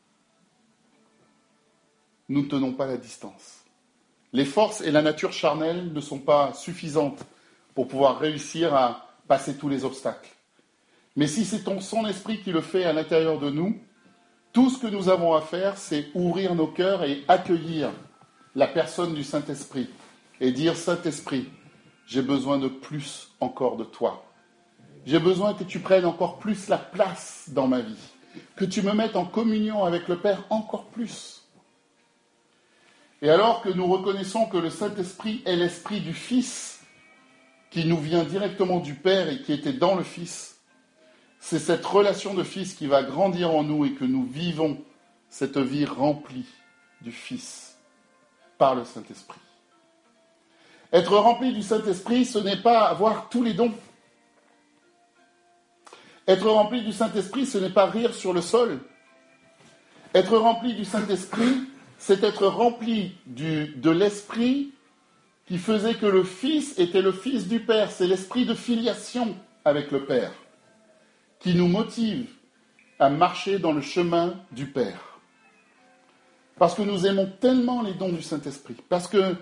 Nous ne tenons pas la distance. Les forces et la nature charnelle ne sont pas suffisantes pour pouvoir réussir à passer tous les obstacles. Mais si c'est son esprit qui le fait à l'intérieur de nous, tout ce que nous avons à faire, c'est ouvrir nos cœurs et accueillir la personne du Saint-Esprit et dire « Saint-Esprit, j'ai besoin de plus encore de toi. J'ai besoin que tu prennes encore plus la place dans ma vie, que tu me mettes en communion avec le Père encore plus. » Et alors que nous reconnaissons que le Saint-Esprit est l'Esprit du Fils, qui nous vient directement du Père et qui était dans le Fils, c'est cette relation de Fils qui va grandir en nous et que nous vivons cette vie remplie du Fils par le Saint-Esprit. Être rempli du Saint-Esprit, ce n'est pas avoir tous les dons. Être rempli du Saint-Esprit, ce n'est pas rire sur le sol. Être rempli du Saint-Esprit, c'est être rempli de l'Esprit qui faisait que le Fils était le Fils du Père. C'est l'esprit de filiation avec le Père qui nous motive à marcher dans le chemin du Père. Parce que nous aimons tellement les dons du Saint-Esprit, parce que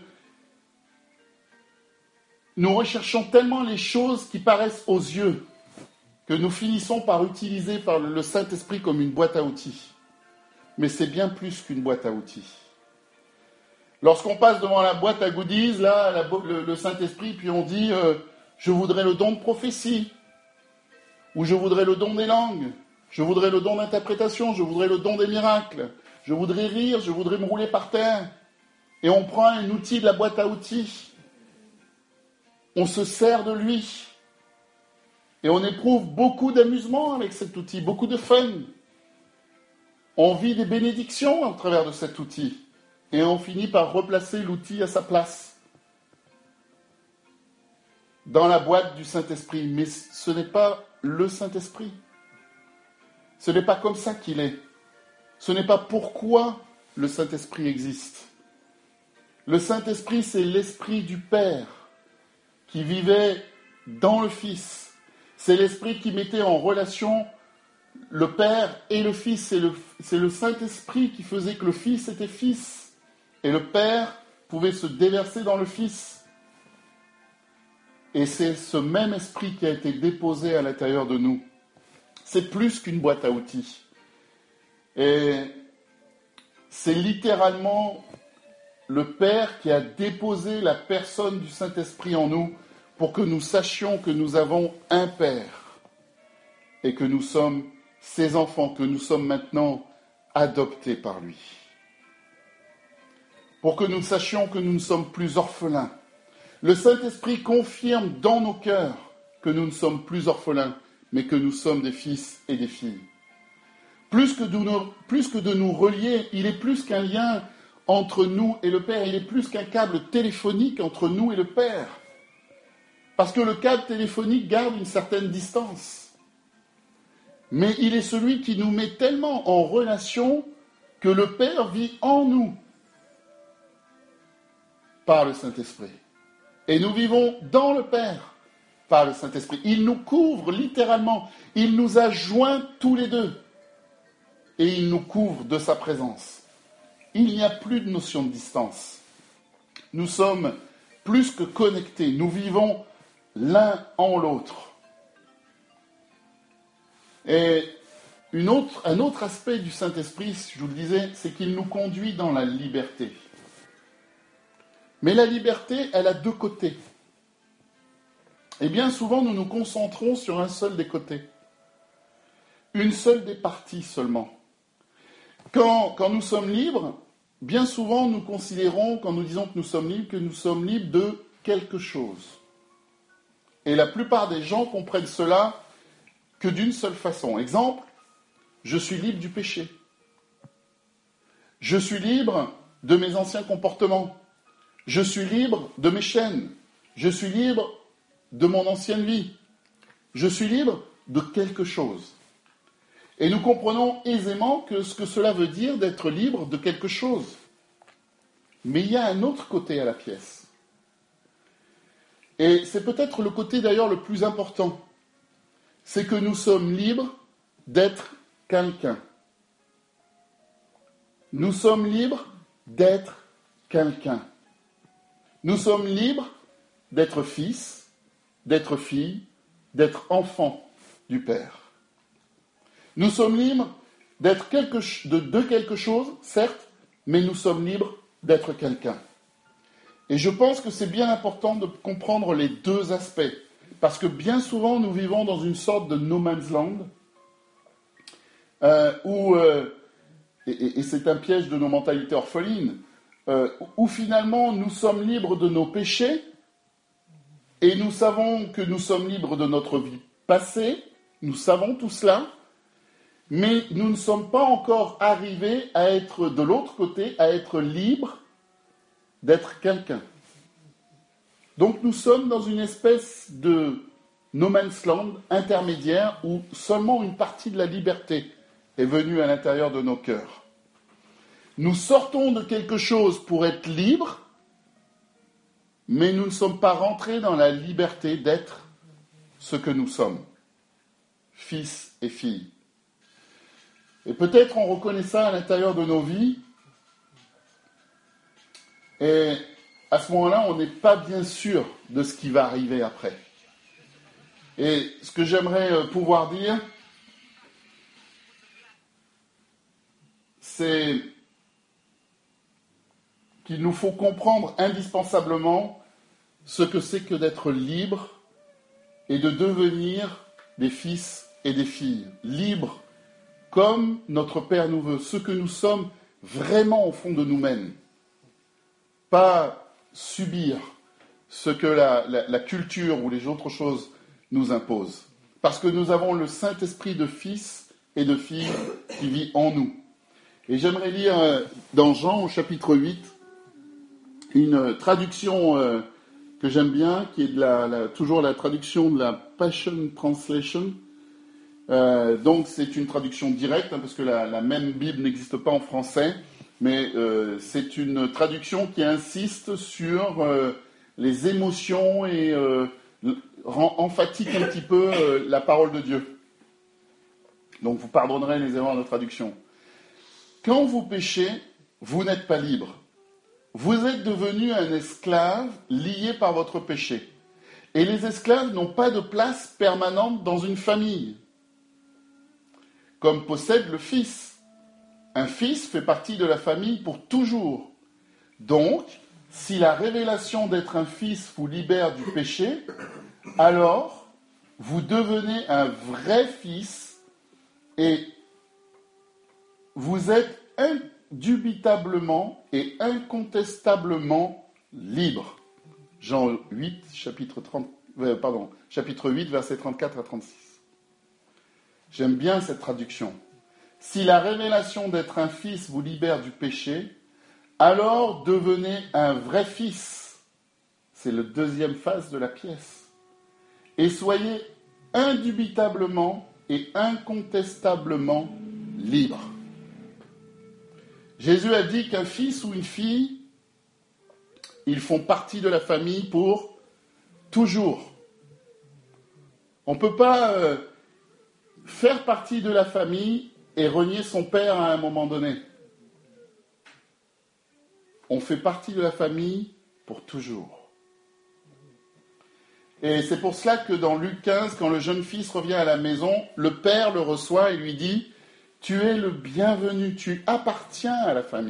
nous recherchons tellement les choses qui paraissent aux yeux, que nous finissons par utiliser par le Saint-Esprit comme une boîte à outils. Mais c'est bien plus qu'une boîte à outils. Lorsqu'on passe devant la boîte à goodies, là, le Saint-Esprit, puis on dit je voudrais le don de prophétie, ou je voudrais le don des langues, je voudrais le don d'interprétation, je voudrais le don des miracles, je voudrais rire, je voudrais me rouler par terre. Et on prend un outil de la boîte à outils, on se sert de lui, et on éprouve beaucoup d'amusement avec cet outil, beaucoup de fun. On vit des bénédictions à travers de cet outil, et on finit par replacer l'outil à sa place dans la boîte du Saint-Esprit. Mais ce n'est pas le Saint-Esprit. Ce n'est pas comme ça qu'il est. Ce n'est pas pourquoi le Saint-Esprit existe. Le Saint-Esprit, c'est l'Esprit du Père qui vivait dans le Fils. C'est l'Esprit qui mettait en relation le Père et le Fils. C'est le Saint-Esprit qui faisait que le Fils était Fils. Et le Père pouvait se déverser dans le Fils. Et c'est ce même esprit qui a été déposé à l'intérieur de nous. C'est plus qu'une boîte à outils. Et c'est littéralement le Père qui a déposé la personne du Saint-Esprit en nous pour que nous sachions que nous avons un Père et que nous sommes ses enfants, que nous sommes maintenant adoptés par lui. pour que nous sachions que nous ne sommes plus orphelins. Le Saint-Esprit confirme dans nos cœurs que nous ne sommes plus orphelins, mais que nous sommes des fils et des filles. Plus que de nous relier, il est plus qu'un lien entre nous et le Père, il est plus qu'un câble téléphonique entre nous et le Père. Parce que le câble téléphonique garde une certaine distance. Mais il est celui qui nous met tellement en relation que le Père vit en nous par le Saint-Esprit. Et nous vivons dans le Père par le Saint-Esprit. Il nous couvre littéralement. Il nous a joints tous les deux. Et il nous couvre de sa présence. Il n'y a plus de notion de distance. Nous sommes plus que connectés. Nous vivons l'un en l'autre. Et un autre aspect du Saint-Esprit, je vous le disais, c'est qu'il nous conduit dans la liberté. Mais la liberté, elle a deux côtés. Et bien souvent, nous nous concentrons sur un seul des côtés. Une seule des parties seulement. Quand nous sommes libres, bien souvent, nous considérons, quand nous disons que nous sommes libres de quelque chose. Et la plupart des gens comprennent cela que d'une seule façon. Exemple, je suis libre du péché. Je suis libre de mes anciens comportements. Je suis libre de mes chaînes. Je suis libre de mon ancienne vie. Je suis libre de quelque chose. Et nous comprenons aisément ce que cela veut dire d'être libre de quelque chose. Mais il y a un autre côté à la pièce. Et c'est peut-être le côté d'ailleurs le plus important. C'est que nous sommes libres d'être quelqu'un. Nous sommes libres d'être quelqu'un. Nous sommes libres d'être fils, d'être fille, d'être enfant du Père. Nous sommes libres d'être de quelque chose, certes, mais nous sommes libres d'être quelqu'un. Et je pense que c'est bien important de comprendre les deux aspects, parce que bien souvent nous vivons dans une sorte de no man's land, et c'est un piège de nos mentalités orphelines, où finalement nous sommes libres de nos péchés, et nous savons que nous sommes libres de notre vie passée, nous savons tout cela, mais nous ne sommes pas encore arrivés à être de l'autre côté, à être libres d'être quelqu'un. Donc nous sommes dans une espèce de no man's land intermédiaire où seulement une partie de la liberté est venue à l'intérieur de nos cœurs. Nous sortons de quelque chose pour être libres, mais nous ne sommes pas rentrés dans la liberté d'être ce que nous sommes, fils et filles. Et peut-être on reconnaît ça à l'intérieur de nos vies, et à ce moment-là, on n'est pas bien sûr de ce qui va arriver après. Et ce que j'aimerais pouvoir dire, c'est qu'il nous faut comprendre indispensablement ce que c'est que d'être libre et de devenir des fils et des filles. Libres comme notre Père nous veut, ce que nous sommes vraiment au fond de nous-mêmes. Pas subir ce que la culture ou les autres choses nous imposent. Parce que nous avons le Saint-Esprit de fils et de filles qui vit en nous. Et j'aimerais lire dans Jean au chapitre 8 une traduction que j'aime bien, qui est toujours la traduction de la Passion Translation. Donc c'est une traduction directe, parce que la même Bible n'existe pas en français, mais c'est une traduction qui insiste sur les émotions et rend emphatique un petit peu la parole de Dieu. Donc vous pardonnerez les erreurs de traduction. Quand vous péchez, vous n'êtes pas libre. Vous êtes devenu un esclave lié par votre péché. Et les esclaves n'ont pas de place permanente dans une famille, comme possède le fils. Un fils fait partie de la famille pour toujours. Donc, si la révélation d'être un fils vous libère du péché, alors vous devenez un vrai fils et vous êtes indubitablement et incontestablement libre. Jean 8, chapitre 8, versets 34 à 36. J'aime bien cette traduction. Si la révélation d'être un fils vous libère du péché, alors devenez un vrai fils. C'est la deuxième phase de la pièce. Et soyez indubitablement et incontestablement libre. Jésus a dit qu'un fils ou une fille, ils font partie de la famille pour toujours. On ne peut pas faire partie de la famille et renier son père à un moment donné. On fait partie de la famille pour toujours. Et c'est pour cela que dans Luc 15, quand le jeune fils revient à la maison, le père le reçoit et lui dit « Tu es le bienvenu, tu appartiens à la famille. »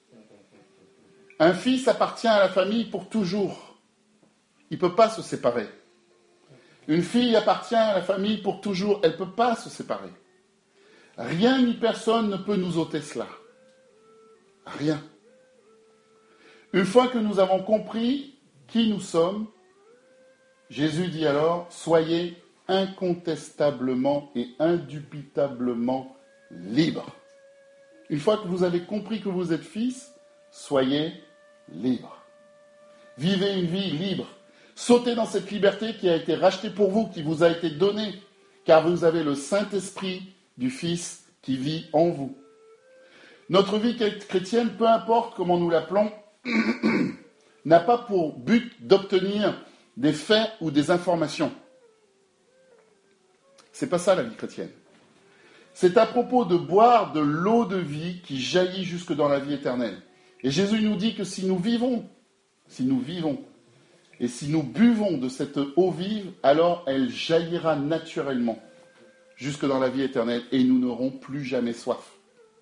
Un fils appartient à la famille pour toujours. Il ne peut pas se séparer. Une fille appartient à la famille pour toujours. Elle ne peut pas se séparer. Rien ni personne ne peut nous ôter cela. Rien. Une fois que nous avons compris qui nous sommes, Jésus dit alors, soyez incontestablement et indubitablement libres. Une fois que vous avez compris que vous êtes fils, soyez libres. Vivez une vie libre. Sautez dans cette liberté qui a été rachetée pour vous, qui vous a été donnée, car vous avez le Saint-Esprit du Fils qui vit en vous. Notre vie chrétienne, peu importe comment nous l'appelons, n'a pas pour but d'obtenir des faits ou des informations. C'est pas ça la vie chrétienne. C'est à propos de boire de l'eau de vie qui jaillit jusque dans la vie éternelle. Et Jésus nous dit que si nous vivons, et si nous buvons de cette eau vive, alors elle jaillira naturellement jusque dans la vie éternelle et nous n'aurons plus jamais soif.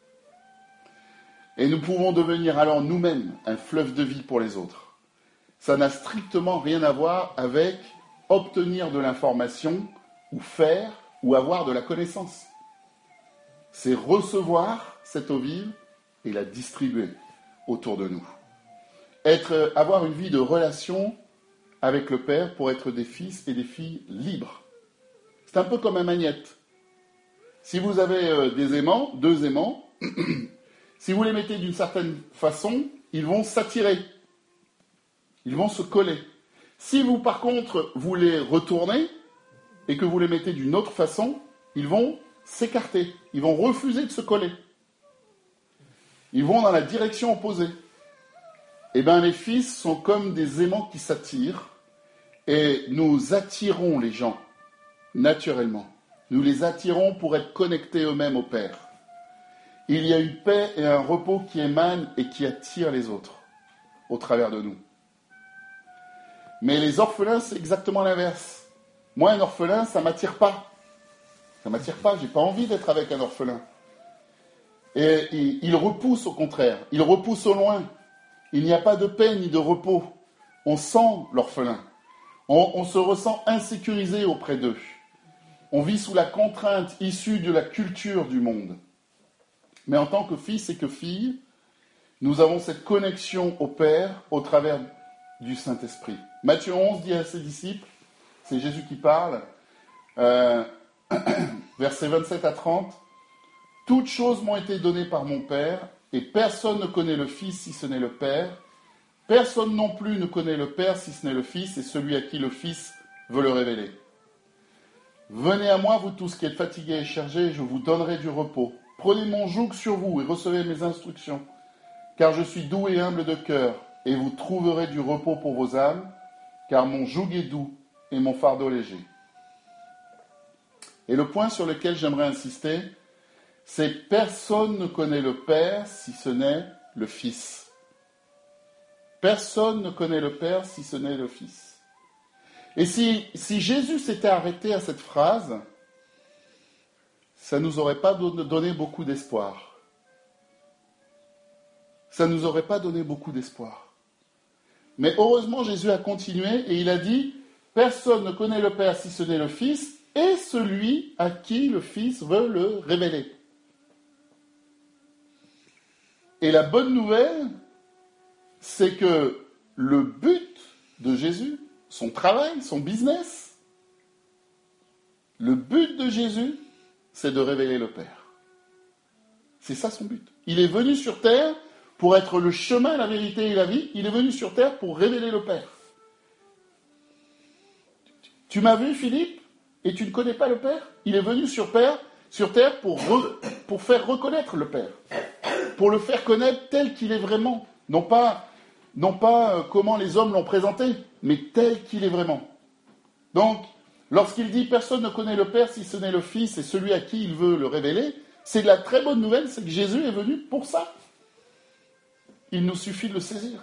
Et nous pouvons devenir alors nous-mêmes un fleuve de vie pour les autres. Ça n'a strictement rien à voir avec obtenir de l'information ou faire ou avoir de la connaissance. C'est recevoir cette eau vive et la distribuer autour de nous. Avoir une vie de relation avec le Père pour être des fils et des filles libres. C'est un peu comme un magnète. Si vous avez deux aimants, si vous les mettez d'une certaine façon, ils vont s'attirer. Ils vont se coller. Si vous, par contre, vous les retournez et que vous les mettez d'une autre façon, ils vont s'écarter. Ils vont refuser de se coller. Ils vont dans la direction opposée. Eh bien, les fils sont comme des aimants qui s'attirent et nous attirons les gens naturellement. Nous les attirons pour être connectés eux-mêmes au Père. Il y a une paix et un repos qui émanent et qui attirent les autres au travers de nous. Mais les orphelins, c'est exactement l'inverse. Moi, un orphelin, ça ne m'attire pas. Ça ne m'attire pas, je n'ai pas envie d'être avec un orphelin. Et il repousse au contraire, il repousse au loin. Il n'y a pas de paix ni de repos. On sent l'orphelin. On se ressent insécurisé auprès d'eux. On vit sous la contrainte issue de la culture du monde. Mais en tant que fils et que filles, nous avons cette connexion au Père au travers du Saint-Esprit. Matthieu 11 dit à ses disciples, c'est Jésus qui parle, versets 27 à 30, « Toutes choses m'ont été données par mon Père, et personne ne connaît le Fils si ce n'est le Père. Personne non plus ne connaît le Père si ce n'est le Fils, et celui à qui le Fils veut le révéler. Venez à moi, vous tous qui êtes fatigués et chargés, et je vous donnerai du repos. Prenez mon joug sur vous et recevez mes instructions, car je suis doux et humble de cœur, et vous trouverez du repos pour vos âmes, car mon joug est doux et mon fardeau léger. » Et le point sur lequel j'aimerais insister, c'est personne ne connaît le Père si ce n'est le Fils. Personne ne connaît le Père si ce n'est le Fils. Et si Jésus s'était arrêté à cette phrase, ça ne nous aurait pas donné beaucoup d'espoir. Ça ne nous aurait pas donné beaucoup d'espoir. Mais heureusement, Jésus a continué et il a dit « Personne ne connaît le Père si ce n'est le Fils et celui à qui le Fils veut le révéler. » Et la bonne nouvelle, c'est que le but de Jésus, son travail, son business, le but de Jésus, c'est de révéler le Père. C'est ça son but. Il est venu sur terre pour être le chemin, la vérité et la vie. Il est venu sur terre pour révéler le Père. Tu m'as vu, Philippe, et tu ne connais pas le Père? Il est venu sur terre pour faire reconnaître le Père. Pour le faire connaître tel qu'il est vraiment. Non pas comment les hommes l'ont présenté, mais tel qu'il est vraiment. Donc, lorsqu'il dit « Personne ne connaît le Père si ce n'est le Fils et celui à qui il veut le révéler », c'est de la très bonne nouvelle, c'est que Jésus est venu pour ça. Il nous suffit de le saisir.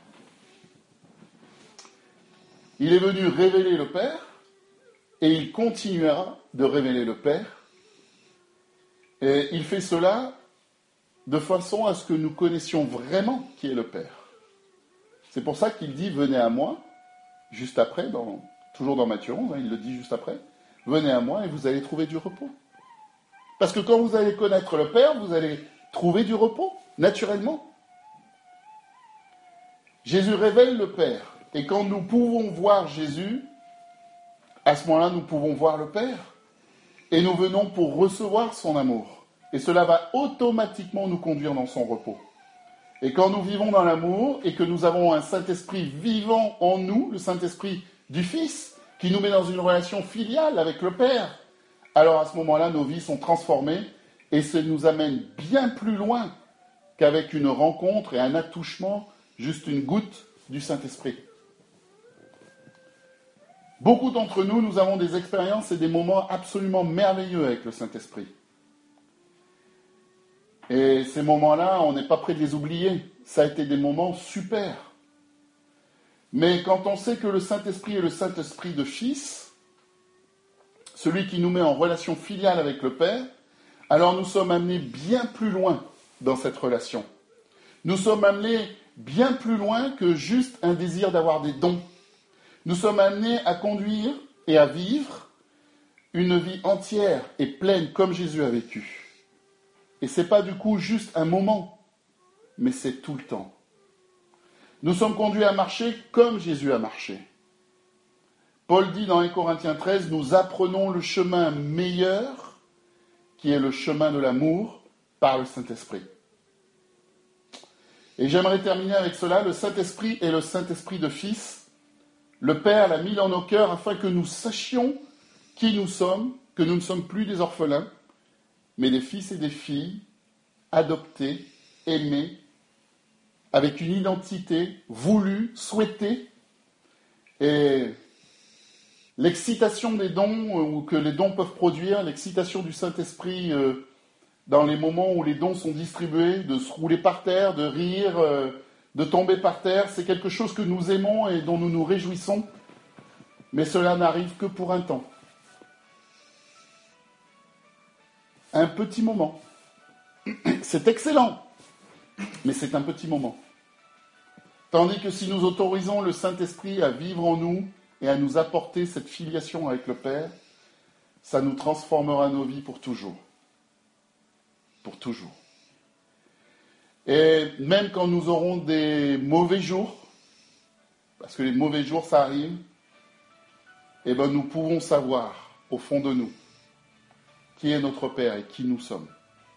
Il est venu révéler le Père, et il continuera de révéler le Père. Et il fait cela de façon à ce que nous connaissions vraiment qui est le Père. C'est pour ça qu'il dit « Venez à moi », juste après, toujours dans Matthieu 11, il le dit juste après, « Venez à moi et vous allez trouver du repos ». Parce que quand vous allez connaître le Père, vous allez trouver du repos, naturellement. Jésus révèle le Père. Et quand nous pouvons voir Jésus, à ce moment-là, nous pouvons voir le Père. Et nous venons pour recevoir son amour. Et cela va automatiquement nous conduire dans son repos. Et quand nous vivons dans l'amour et que nous avons un Saint-Esprit vivant en nous, le Saint-Esprit du Fils, qui nous met dans une relation filiale avec le Père, alors à ce moment-là, nos vies sont transformées et ça nous amène bien plus loin qu'avec une rencontre et un attouchement, juste une goutte du Saint-Esprit. Beaucoup d'entre nous, nous avons des expériences et des moments absolument merveilleux avec le Saint-Esprit. Et ces moments-là, on n'est pas prêt de les oublier. Ça a été des moments super. Mais quand on sait que le Saint-Esprit est le Saint-Esprit de Fils, celui qui nous met en relation filiale avec le Père, alors nous sommes amenés bien plus loin dans cette relation. Nous sommes amenés bien plus loin que juste un désir d'avoir des dons. Nous sommes amenés à conduire et à vivre une vie entière et pleine comme Jésus a vécu. Et ce n'est pas du coup juste un moment, mais c'est tout le temps. Nous sommes conduits à marcher comme Jésus a marché. Paul dit dans 1 Corinthiens 13, « Nous apprenons le chemin meilleur, qui est le chemin de l'amour, par le Saint-Esprit. » Et j'aimerais terminer avec cela. Le Saint-Esprit est le Saint-Esprit de Fils. Le Père l'a mis dans nos cœurs afin que nous sachions qui nous sommes, que nous ne sommes plus des orphelins, mais des fils et des filles, adoptés, aimés, avec une identité voulue, souhaitée. Et l'excitation des dons, ou que les dons peuvent produire, l'excitation du Saint-Esprit dans les moments où les dons sont distribués, de se rouler par terre, de rire, de tomber par terre, c'est quelque chose que nous aimons et dont nous nous réjouissons, mais cela n'arrive que pour un temps. Un petit moment. C'est excellent, mais c'est un petit moment. Tandis que si nous autorisons le Saint-Esprit à vivre en nous et à nous apporter cette filiation avec le Père, ça nous transformera nos vies pour toujours. Pour toujours. Et même quand nous aurons des mauvais jours, parce que les mauvais jours, ça arrive, eh bien nous pouvons savoir, au fond de nous, qui est notre Père et qui nous sommes.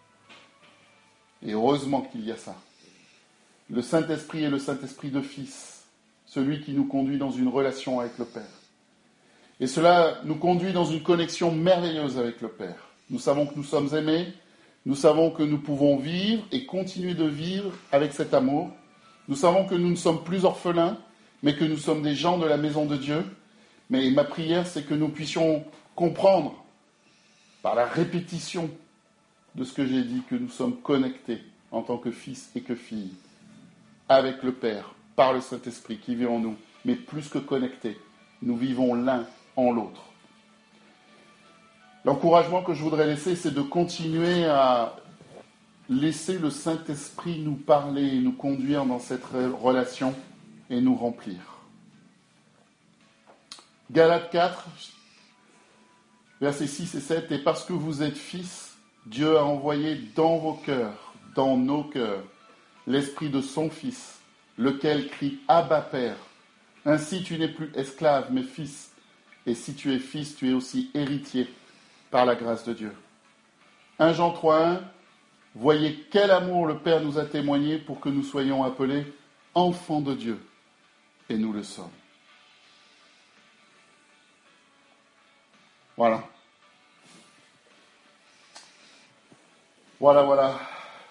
Et heureusement qu'il y a ça. Le Saint-Esprit est le Saint-Esprit de Fils, celui qui nous conduit dans une relation avec le Père. Et cela nous conduit dans une connexion merveilleuse avec le Père. Nous savons que nous sommes aimés, nous savons que nous pouvons vivre et continuer de vivre avec cet amour. Nous savons que nous ne sommes plus orphelins, mais que nous sommes des gens de la maison de Dieu. Mais ma prière, c'est que nous puissions comprendre, par la répétition de ce que j'ai dit, que nous sommes connectés en tant que fils et que filles avec le Père, par le Saint-Esprit qui vit en nous, mais plus que connectés, nous vivons l'un en l'autre. L'encouragement que je voudrais laisser, c'est de continuer à laisser le Saint-Esprit nous parler et nous conduire dans cette relation et nous remplir. Galates 4, versets 6 et 7, « Et parce que vous êtes fils, Dieu a envoyé dans vos cœurs, dans nos cœurs, l'esprit de son Fils, lequel crie « Abba, Père ». Ainsi tu n'es plus esclave, mais fils. Et si tu es fils, tu es aussi héritier par la grâce de Dieu. 1 Jean 3,1 Voyez quel amour le Père nous a témoigné pour que nous soyons appelés enfants de Dieu. Et nous le sommes. Voilà. Voilà.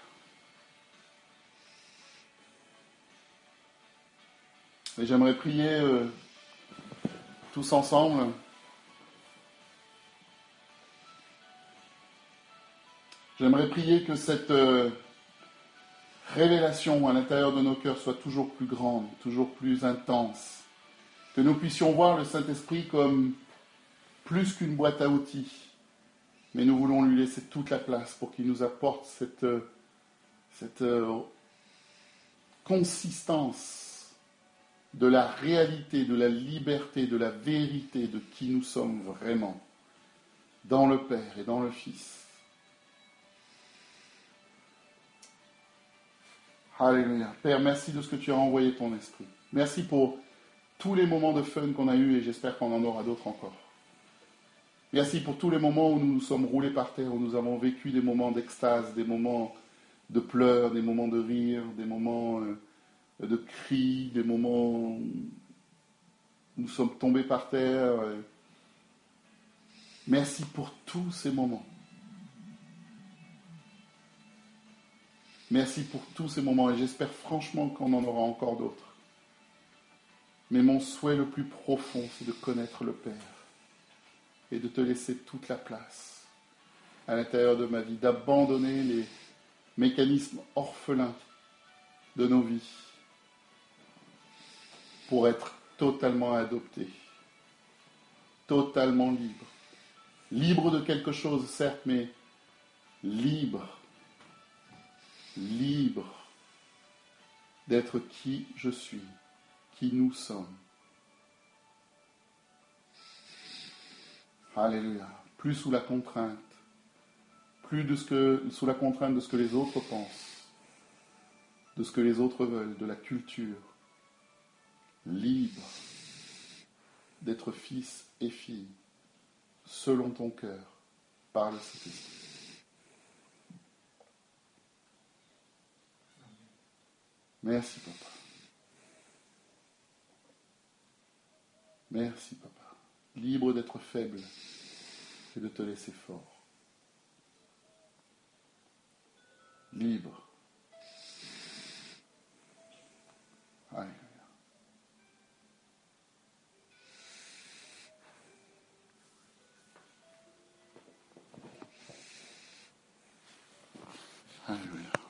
Et j'aimerais prier tous ensemble. J'aimerais prier que cette révélation à l'intérieur de nos cœurs soit toujours plus grande, toujours plus intense. Que nous puissions voir le Saint-Esprit comme plus qu'une boîte à outils. Mais nous voulons lui laisser toute la place pour qu'il nous apporte cette consistance de la réalité, de la liberté, de la vérité de qui nous sommes vraiment dans le Père et dans le Fils. Alléluia. Père, merci de ce que tu as envoyé ton esprit. Merci pour tous les moments de fun qu'on a eus et j'espère qu'on en aura d'autres encore. Merci pour tous les moments où nous nous sommes roulés par terre, où nous avons vécu des moments d'extase, des moments de pleurs, des moments de rire, des moments de cris, des moments où nous sommes tombés par terre. Merci pour tous ces moments. Merci pour tous ces moments et j'espère franchement qu'on en aura encore d'autres. Mais mon souhait le plus profond, c'est de connaître le Père et de te laisser toute la place à l'intérieur de ma vie, d'abandonner les mécanismes orphelins de nos vies pour être totalement adopté, totalement libre. Libre de quelque chose, certes, mais libre d'être qui je suis, qui nous sommes. Alléluia. Plus sous la contrainte, sous la contrainte de ce que les autres pensent, de ce que les autres veulent, de la culture. Libre d'être fils et fille, selon ton cœur, par le Saint-Esprit. Merci, Papa. Merci, Papa. Libre d'être faible et de te laisser fort. Libre. Alléluia. Alléluia.